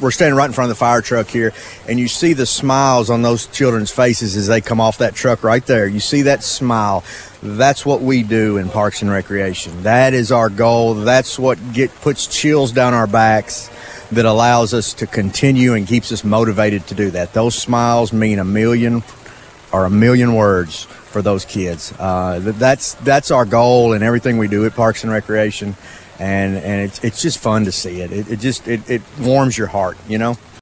we're standing right in front of the fire truck here, and you see the smiles on those children's faces as they come off that truck right there. You see that smile. That's what we do in Parks and Recreation. That is our goal. That's what puts chills down our backs, that allows us to continue and keeps us motivated to do that. Those smiles mean a million words for those kids. That's our goal in everything we do at Parks and Recreation, and it's just fun to see it. It warms your heart, you know.